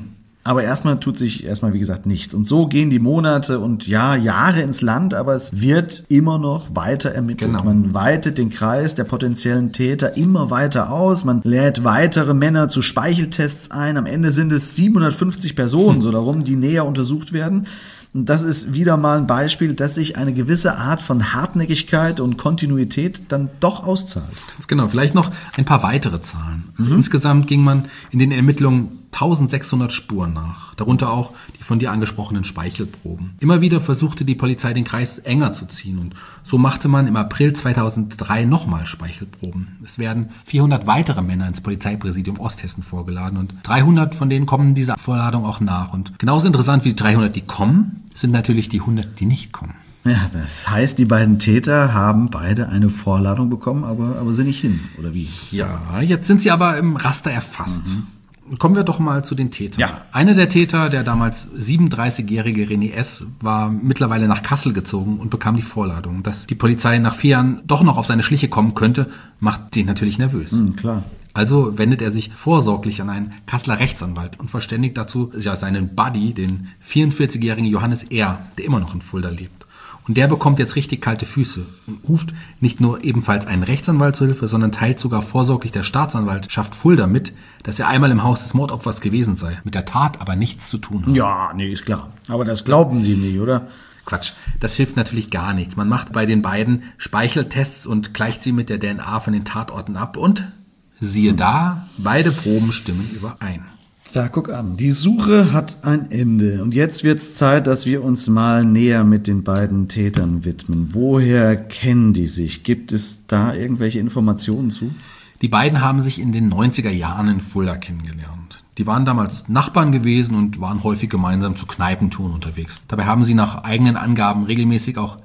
Aber erstmal tut sich wie gesagt, nichts. Und so gehen die Monate und Jahre ins Land, aber es wird immer noch weiter ermittelt. Genau. Man weitet den Kreis der potenziellen Täter immer weiter aus. Man lädt weitere Männer zu Speicheltests ein. Am Ende sind es 750 Personen, so darum, die näher untersucht werden. Und das ist wieder mal ein Beispiel, dass sich eine gewisse Art von Hartnäckigkeit und Kontinuität dann doch auszahlt. Ganz genau. Vielleicht noch ein paar weitere Zahlen. Insgesamt ging man in den Ermittlungen 1600 Spuren nach, darunter auch die von dir angesprochenen Speichelproben. Immer wieder versuchte die Polizei, den Kreis enger zu ziehen und so machte man im April 2003 nochmal Speichelproben. Es werden 400 weitere Männer ins Polizeipräsidium Osthessen vorgeladen und 300 von denen kommen dieser Vorladung auch nach. Und genauso interessant wie die 300, die kommen, sind natürlich die 100, die nicht kommen. Ja, das heißt, die beiden Täter haben beide eine Vorladung bekommen, aber sind nicht hin, oder wie? Ja, jetzt sind sie aber im Raster erfasst. Kommen wir doch mal zu den Tätern. Ja. Einer der Täter, der damals 37-jährige René S., war mittlerweile nach Kassel gezogen und bekam die Vorladung. Dass die Polizei nach 4 Jahren doch noch auf seine Schliche kommen könnte, macht den natürlich nervös. Klar. Also wendet er sich vorsorglich an einen Kasseler Rechtsanwalt und verständigt dazu seinen Buddy, den 44-jährigen Johannes R., der immer noch in Fulda lebt. Und der bekommt jetzt richtig kalte Füße und ruft nicht nur ebenfalls einen Rechtsanwalt zur Hilfe, sondern teilt sogar vorsorglich der Staatsanwaltschaft Fulda mit, dass er einmal im Haus des Mordopfers gewesen sei, mit der Tat aber nichts zu tun hat. Ja, nee, ist klar. Aber das glauben Sie nicht, oder? Quatsch, das hilft natürlich gar nichts. Man macht bei den beiden Speicheltests und gleicht sie mit der DNA von den Tatorten ab und siehe da, beide Proben stimmen überein. Da, guck an. Die Suche hat ein Ende. Und jetzt wird's Zeit, dass wir uns mal näher mit den beiden Tätern widmen. Woher kennen die sich? Gibt es da irgendwelche Informationen zu? Die beiden haben sich in den 90er Jahren in Fulda kennengelernt. Die waren damals Nachbarn gewesen und waren häufig gemeinsam zu Kneipentouren unterwegs. Dabei haben sie nach eigenen Angaben regelmäßig auch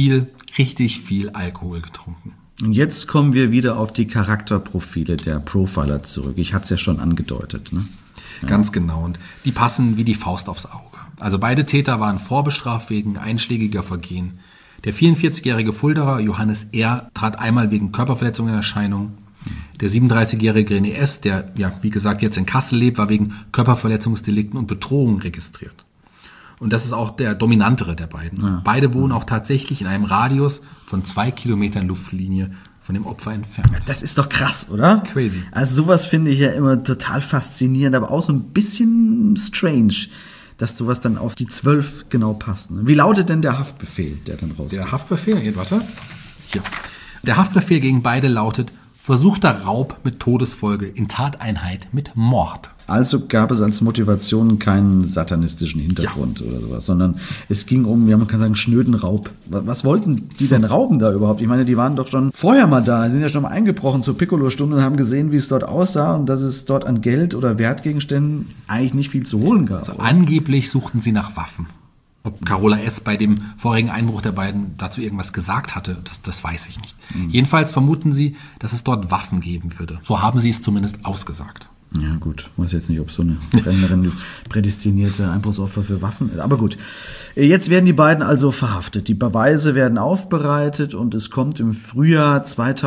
richtig viel Alkohol getrunken. Und jetzt kommen wir wieder auf die Charakterprofile der Profiler zurück. Ich hatte es ja schon angedeutet, ne? Ganz genau. Und die passen wie die Faust aufs Auge. Also beide Täter waren vorbestraft wegen einschlägiger Vergehen. Der 44-jährige Fuldaer Johannes R. trat einmal wegen Körperverletzung in Erscheinung. Der 37-jährige René S., der, wie gesagt, jetzt in Kassel lebt, war wegen Körperverletzungsdelikten und Bedrohung registriert. Und das ist auch der dominantere der beiden. Ja. Beide wohnen auch tatsächlich in einem Radius von 2 Kilometern Luftlinie von dem Opfer entfernt. Das ist doch krass, oder? Crazy. Also sowas finde ich ja immer total faszinierend, aber auch so ein bisschen strange, dass sowas dann auf die 12 genau passt. Ne? Wie lautet denn der Haftbefehl, der dann rauskommt? Der Haftbefehl, warte. Hier. Der Haftbefehl gegen beide lautet: versuchter Raub mit Todesfolge in Tateinheit mit Mord. Also gab es als Motivation keinen satanistischen Hintergrund oder sowas, sondern es ging um, man kann sagen, schnöden Raub. Was wollten die denn rauben da überhaupt? Ich meine, die waren doch schon vorher mal da, sind ja schon mal eingebrochen zur Piccolo-Stunde und haben gesehen, wie es dort aussah und dass es dort an Geld oder Wertgegenständen eigentlich nicht viel zu holen gab. Also angeblich suchten sie nach Waffen. Ob Carola S. bei dem vorigen Einbruch der beiden dazu irgendwas gesagt hatte, das weiß ich nicht. Jedenfalls vermuten sie, dass es dort Waffen geben würde. So haben sie es zumindest ausgesagt. Ja gut, weiß jetzt nicht, ob so eine Brennerin prädestinierte Einbruchsopfer für Waffen ist. Aber gut, jetzt werden die beiden also verhaftet. Die Beweise werden aufbereitet und es kommt im Frühjahr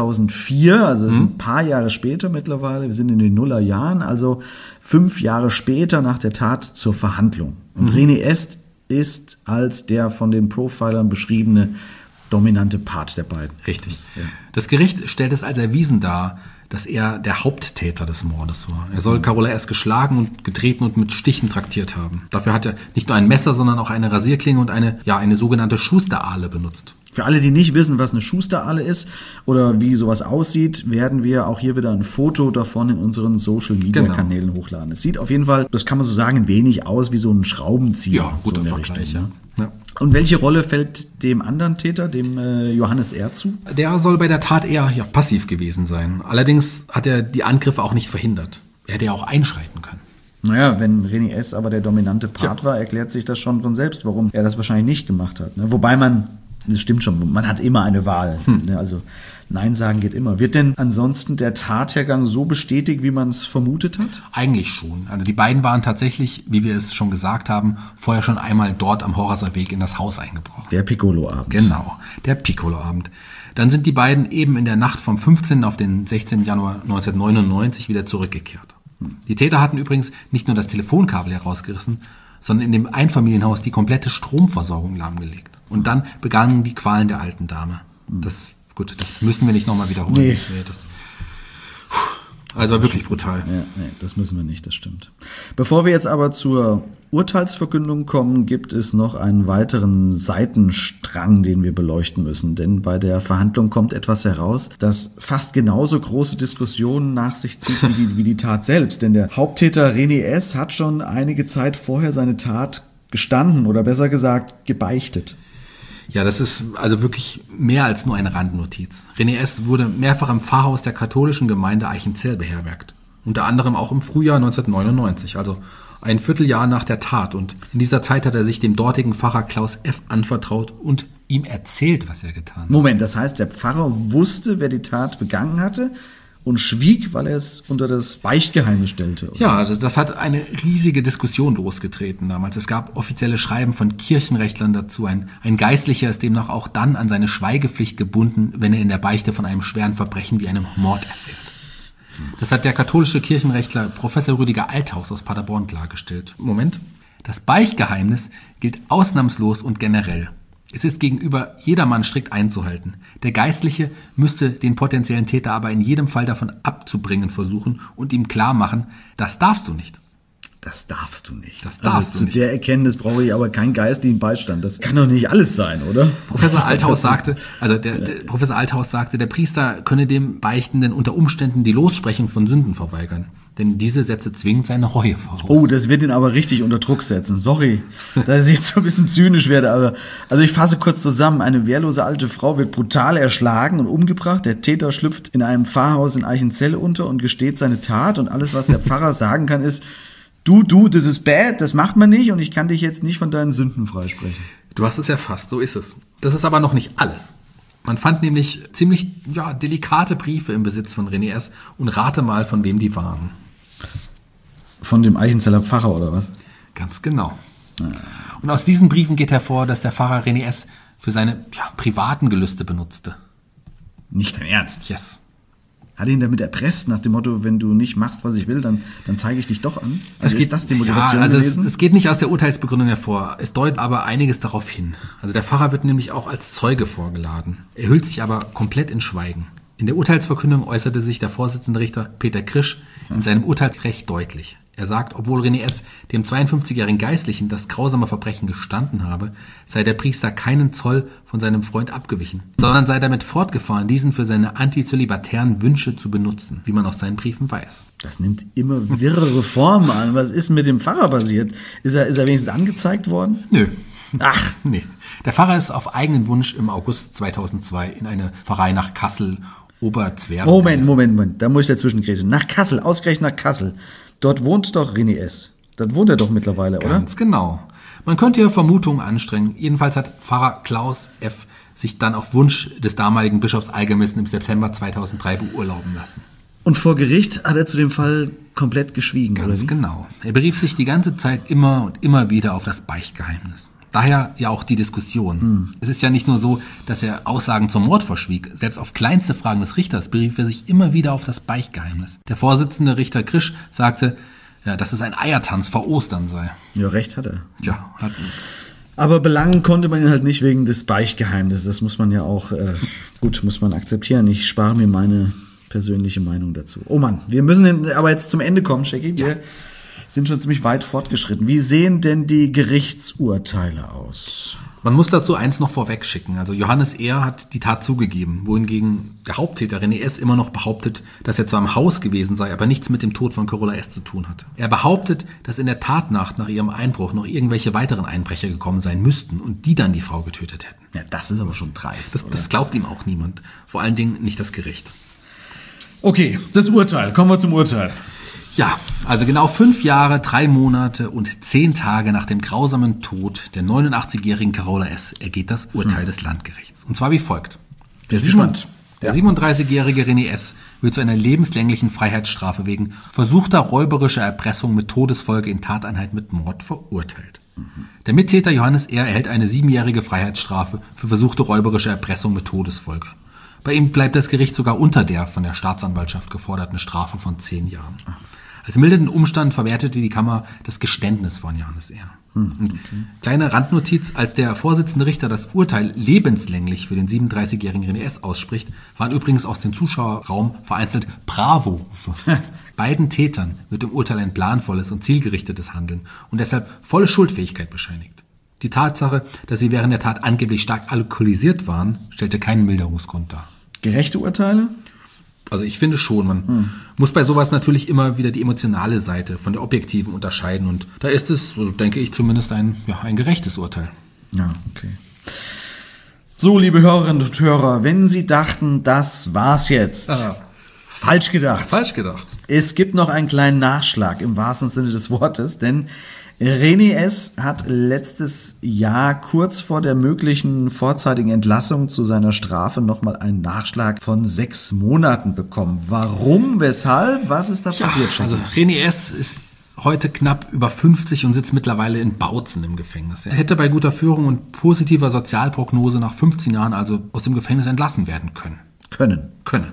2004, also es ist ein paar Jahre später mittlerweile, wir sind in den Nullerjahren, also 5 Jahre später nach der Tat zur Verhandlung. Und René S. ist als der von den Profilern beschriebene dominante Part der beiden. Richtig. Ja. Das Gericht stellt es als erwiesen dar, dass er der Haupttäter des Mordes war. Er soll Carola S. geschlagen und getreten und mit Stichen traktiert haben. Dafür hat er nicht nur ein Messer, sondern auch eine Rasierklinge und eine sogenannte Schusterahle benutzt. Für alle, die nicht wissen, was eine Schusterahle ist oder wie sowas aussieht, werden wir auch hier wieder ein Foto davon in unseren Social-Media-Kanälen hochladen. Es sieht auf jeden Fall, das kann man so sagen, ein wenig aus wie so ein Schraubenzieher. Ja, guter so Vergleich, ja. Und welche Rolle fällt dem anderen Täter, dem Johannes R. zu? Der soll bei der Tat eher passiv gewesen sein. Allerdings hat er die Angriffe auch nicht verhindert. Er hätte ja auch einschreiten können. Naja, wenn René S. aber der dominante Part war, erklärt sich das schon von selbst, warum er das wahrscheinlich nicht gemacht hat. Ne? Wobei das stimmt schon, man hat immer eine Wahl. Ne? Also Nein sagen geht immer. Wird denn ansonsten der Tathergang so bestätigt, wie man es vermutet hat? Eigentlich schon. Also die beiden waren tatsächlich, wie wir es schon gesagt haben, vorher schon einmal dort am Horraser Weg in das Haus eingebrochen. Der Piccolo-Abend. Genau, der Piccolo-Abend. Dann sind die beiden eben in der Nacht vom 15. auf den 16. Januar 1999 wieder zurückgekehrt. Die Täter hatten übrigens nicht nur das Telefonkabel herausgerissen, sondern in dem Einfamilienhaus die komplette Stromversorgung lahmgelegt. Und dann begannen die Qualen der alten Dame. Das müssen wir nicht nochmal wiederholen. Nee. Also war wirklich brutal. Ja, nee, das müssen wir nicht, das stimmt. Bevor wir jetzt aber zur Urteilsverkündung kommen, gibt es noch einen weiteren Seitenstrang, den wir beleuchten müssen. Denn bei der Verhandlung kommt etwas heraus, das fast genauso große Diskussionen nach sich zieht wie die Tat selbst. Denn der Haupttäter René S. hat schon einige Zeit vorher seine Tat gestanden oder besser gesagt gebeichtet. Ja, das ist also wirklich mehr als nur eine Randnotiz. René S. wurde mehrfach im Pfarrhaus der katholischen Gemeinde Eichenzell beherbergt. Unter anderem auch im Frühjahr 1999, also ein Vierteljahr nach der Tat. Und in dieser Zeit hat er sich dem dortigen Pfarrer Klaus F. anvertraut und ihm erzählt, was er getan hat. Moment, das heißt, der Pfarrer wusste, wer die Tat begangen hatte und schwieg, weil er es unter das Beichtgeheimnis stellte. Oder? Ja, also das hat eine riesige Diskussion losgetreten damals. Es gab offizielle Schreiben von Kirchenrechtlern dazu. Ein Geistlicher ist demnach auch dann an seine Schweigepflicht gebunden, wenn er in der Beichte von einem schweren Verbrechen wie einem Mord erzählt. Das hat der katholische Kirchenrechtler Professor Rüdiger Althaus aus Paderborn klargestellt. Moment. Das Beichtgeheimnis gilt ausnahmslos und generell. Es ist gegenüber jedermann strikt einzuhalten. Der Geistliche müsste den potenziellen Täter aber in jedem Fall davon abzubringen versuchen und ihm klar machen, das darfst du nicht. Das darfst du nicht. Das darfst du zu nicht. Der Erkenntnis brauche ich aber keinen geistlichen Beistand. Das kann doch nicht alles sein, oder? Professor Althaus sagte, Professor Althaus sagte, der Priester könne dem Beichtenden unter Umständen die Lossprechung von Sünden verweigern. Denn diese setze zwingend seine Reue voraus. Oh, das wird ihn aber richtig unter Druck setzen. Sorry, dass ich jetzt so ein bisschen zynisch werde, aber also ich fasse kurz zusammen. Eine wehrlose alte Frau wird brutal erschlagen und umgebracht. Der Täter schlüpft in einem Pfarrhaus in Eichenzell unter und gesteht seine Tat. Und alles, was der Pfarrer sagen kann, ist, du, das ist bad, das macht man nicht und ich kann dich jetzt nicht von deinen Sünden freisprechen. Du hast es erfasst, so ist es. Das ist aber noch nicht alles. Man fand nämlich ziemlich delikate Briefe im Besitz von René S. und rate mal, von wem die waren. Von dem Eichenzeller Pfarrer oder was? Ganz genau. Und aus diesen Briefen geht hervor, dass der Pfarrer René S. für seine privaten Gelüste benutzte. Nicht dein Ernst? Yes. Hat ihn damit erpresst, nach dem Motto, wenn du nicht machst, was ich will, dann zeige ich dich doch an? Also ist das die Motivation gewesen? Es geht nicht aus der Urteilsbegründung hervor. Es deutet aber einiges darauf hin. Also der Pfarrer wird nämlich auch als Zeuge vorgeladen. Er hüllt sich aber komplett in Schweigen. In der Urteilsverkündung äußerte sich der Vorsitzende Richter Peter Krisch in seinem Urteil recht deutlich. Er sagt, obwohl René S. dem 52-jährigen Geistlichen das grausame Verbrechen gestanden habe, sei der Priester keinen Zoll von seinem Freund abgewichen, sondern sei damit fortgefahren, diesen für seine antizölibatären Wünsche zu benutzen, wie man aus seinen Briefen weiß. Das nimmt immer wirrere Formen an. Was ist mit dem Pfarrer passiert? Ist er wenigstens angezeigt worden? Nö. Ach. Nee. Der Pfarrer ist auf eigenen Wunsch im August 2002 in eine Pfarrei nach Kassel, Oberzwerg. Moment. Da muss ich dazwischen grätschen. Nach Kassel, ausgerechnet nach Kassel. Dort wohnt doch René S. Dort wohnt er doch mittlerweile, oder? Ganz genau. Man könnte ja Vermutungen anstrengen. Jedenfalls hat Pfarrer Klaus F. sich dann auf Wunsch des damaligen Bischofs Algermissen im September 2003 beurlauben lassen. Und vor Gericht hat er zu dem Fall komplett geschwiegen, Ganz oder wie? genau. Er berief sich die ganze Zeit immer und immer wieder auf das Beichtgeheimnis. Daher ja auch die Diskussion. Es ist ja nicht nur so, dass er Aussagen zum Mord verschwieg. Selbst auf kleinste Fragen des Richters berief er sich immer wieder auf das Beichtgeheimnis. Der Vorsitzende Richter Krisch sagte, dass es ein Eiertanz vor Ostern sei. Ja, recht hat er. Tja, hat Aber belangen konnte man ihn halt nicht wegen des Beichtgeheimnisses. Das muss man ja auch, muss man akzeptieren. Ich spare mir meine persönliche Meinung dazu. Oh Mann, wir müssen aber jetzt zum Ende kommen, Shaggy. Wir sind schon ziemlich weit fortgeschritten. Wie sehen denn die Gerichtsurteile aus? Man muss dazu eins noch vorweg schicken. Also Johannes R. hat die Tat zugegeben, wohingegen der Haupttäter René S. immer noch behauptet, dass er zwar im Haus gewesen sei, aber nichts mit dem Tod von Carola S. zu tun hatte. Er behauptet, dass in der Tatnacht nach ihrem Einbruch noch irgendwelche weiteren Einbrecher gekommen sein müssten und die dann die Frau getötet hätten. Ja, das ist aber schon dreist. Das glaubt ihm auch niemand. Vor allen Dingen nicht das Gericht. Okay, das Urteil. Kommen wir zum Urteil. Ja, also genau 5 Jahre, 3 Monate und 10 Tage nach dem grausamen Tod der 89-jährigen Carola S. ergeht das Urteil des Landgerichts. Und zwar wie folgt. Der 37-jährige René S. wird zu einer lebenslänglichen Freiheitsstrafe wegen versuchter räuberischer Erpressung mit Todesfolge in Tateinheit mit Mord verurteilt. Der Mittäter Johannes R. erhält eine 7-jährige Freiheitsstrafe für versuchte räuberische Erpressung mit Todesfolge. Bei ihm bleibt das Gericht sogar unter der von der Staatsanwaltschaft geforderten Strafe von 10 Jahren. Als mildernden Umstand verwertete die Kammer das Geständnis von Johannes R. Kleine Randnotiz, als der Vorsitzende Richter das Urteil lebenslänglich für den 37-jährigen René S. ausspricht, waren übrigens aus dem Zuschauerraum vereinzelt Bravo-Rufe. Beiden Tätern wird im Urteil ein planvolles und zielgerichtetes Handeln und deshalb volle Schuldfähigkeit bescheinigt. Die Tatsache, dass sie während der Tat angeblich stark alkoholisiert waren, stellte keinen Milderungsgrund dar. Gerechte Urteile? Also ich finde schon, man muss bei sowas natürlich immer wieder die emotionale Seite von der objektiven unterscheiden. Und da ist es, so denke ich zumindest, ein gerechtes Urteil. Ja, okay. So, liebe Hörerinnen und Hörer, wenn Sie dachten, das war's jetzt. Falsch gedacht. Falsch gedacht. Es gibt noch einen kleinen Nachschlag im wahrsten Sinne des Wortes, denn René S. hat letztes Jahr kurz vor der möglichen vorzeitigen Entlassung zu seiner Strafe nochmal einen Nachschlag von 6 Monaten bekommen. Warum? Weshalb? Was ist da passiert? Also René S. ist heute knapp über 50 und sitzt mittlerweile in Bautzen im Gefängnis. Er hätte bei guter Führung und positiver Sozialprognose nach 15 Jahren also aus dem Gefängnis entlassen werden können.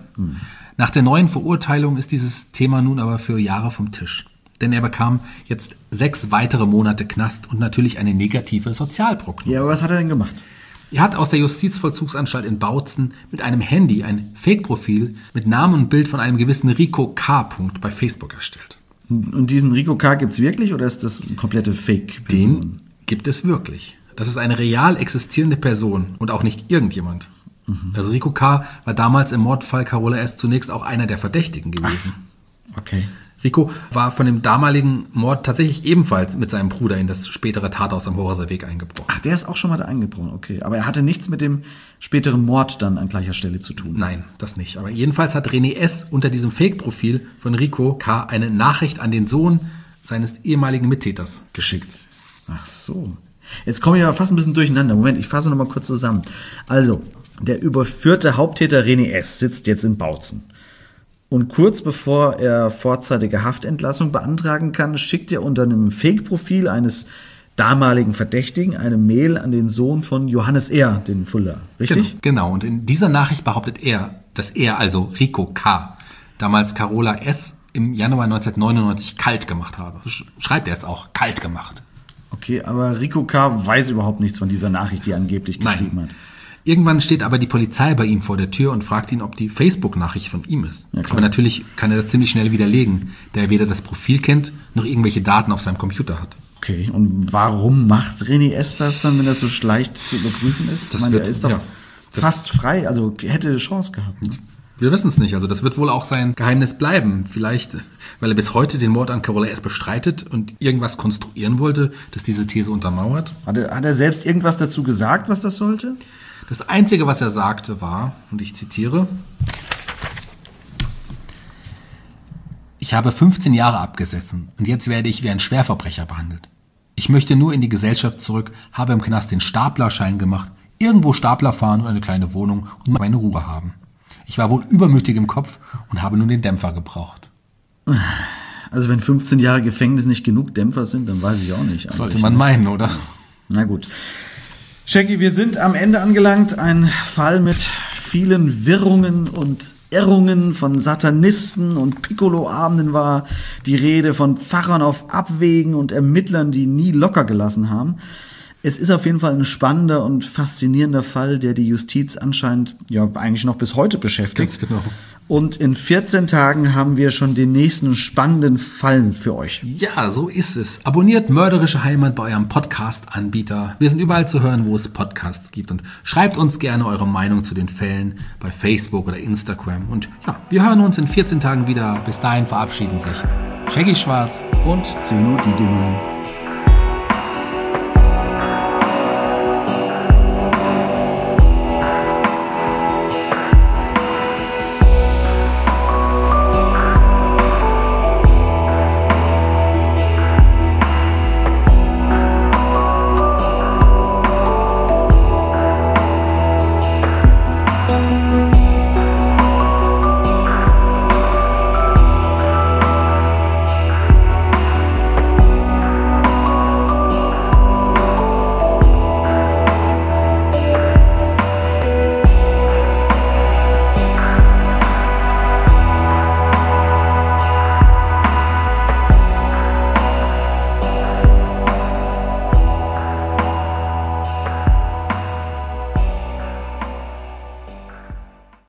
Nach der neuen Verurteilung ist dieses Thema nun aber für Jahre vom Tisch. Denn er bekam jetzt 6 weitere Monate Knast und natürlich eine negative Sozialprognose. Ja, aber was hat er denn gemacht? Er hat aus der Justizvollzugsanstalt in Bautzen mit einem Handy ein Fake-Profil mit Namen und Bild von einem gewissen Rico K. bei Facebook erstellt. Und diesen Rico K. gibt's wirklich oder ist das eine komplette Fake-Person? Den gibt es wirklich. Das ist eine real existierende Person und auch nicht irgendjemand. Also Rico K. war damals im Mordfall Carola S. zunächst auch einer der Verdächtigen gewesen. Okay. Rico war von dem damaligen Mord tatsächlich ebenfalls mit seinem Bruder in das spätere Tathaus am Horser Weg eingebrochen. Ach, der ist auch schon mal da eingebrochen, okay. Aber er hatte nichts mit dem späteren Mord dann an gleicher Stelle zu tun. Nein, das nicht. Aber jedenfalls hat René S. unter diesem Fake-Profil von Rico K. eine Nachricht an den Sohn seines ehemaligen Mittäters geschickt. Ach so. Jetzt komme ich aber fast ein bisschen durcheinander. Moment, ich fasse nochmal kurz zusammen. Also, der überführte Haupttäter René S. sitzt jetzt in Bautzen. Und kurz bevor er vorzeitige Haftentlassung beantragen kann, schickt er unter einem Fake-Profil eines damaligen Verdächtigen eine Mail an den Sohn von Johannes R., den Fuller. Richtig? Genau. Und in dieser Nachricht behauptet er, dass er, also Rico K., damals Carola S. im Januar 1999 kalt gemacht habe. Schreibt er es auch, kalt gemacht. Okay, aber Rico K. weiß überhaupt nichts von dieser Nachricht, die er angeblich geschrieben hat. Irgendwann steht aber die Polizei bei ihm vor der Tür und fragt ihn, ob die Facebook-Nachricht von ihm ist. Ja, aber natürlich kann er das ziemlich schnell widerlegen, da er weder das Profil kennt, noch irgendwelche Daten auf seinem Computer hat. Okay, und warum macht René S. das dann, wenn das so leicht zu überprüfen ist? Er ist doch fast frei, also hätte eine Chance gehabt. Ne? Wir wissen es nicht, also das wird wohl auch sein Geheimnis bleiben. Vielleicht, weil er bis heute den Mord an Carola S. bestreitet und irgendwas konstruieren wollte, das diese These untermauert. Hat er selbst irgendwas dazu gesagt, was das sollte? Das Einzige, was er sagte, war, und ich zitiere: Ich habe 15 Jahre abgesessen und jetzt werde ich wie ein Schwerverbrecher behandelt. Ich möchte nur in die Gesellschaft zurück, habe im Knast den Staplerschein gemacht, irgendwo Stapler fahren und eine kleine Wohnung und meine Ruhe haben. Ich war wohl übermütig im Kopf und habe nun den Dämpfer gebraucht. Also wenn 15 Jahre Gefängnis nicht genug Dämpfer sind, dann weiß ich auch nicht. Sollte man meinen, oder? Na gut. Shaggy, wir sind am Ende angelangt. Ein Fall mit vielen Wirrungen und Irrungen. Von Satanisten und Piccolo-Abenden war die Rede, von Pfarrern auf Abwägen und Ermittlern, die nie locker gelassen haben. Es ist auf jeden Fall ein spannender und faszinierender Fall, der die Justiz anscheinend ja eigentlich noch bis heute beschäftigt. Ganz genau. Und in 14 Tagen haben wir schon den nächsten spannenden Fall für euch. Ja, so ist es. Abonniert Mörderische Heimat bei eurem Podcast-Anbieter. Wir sind überall zu hören, wo es Podcasts gibt. Und schreibt uns gerne eure Meinung zu den Fällen bei Facebook oder Instagram. Und ja, wir hören uns in 14 Tagen wieder. Bis dahin verabschieden sich Shaggy Schwarz und Zeno Diedemann.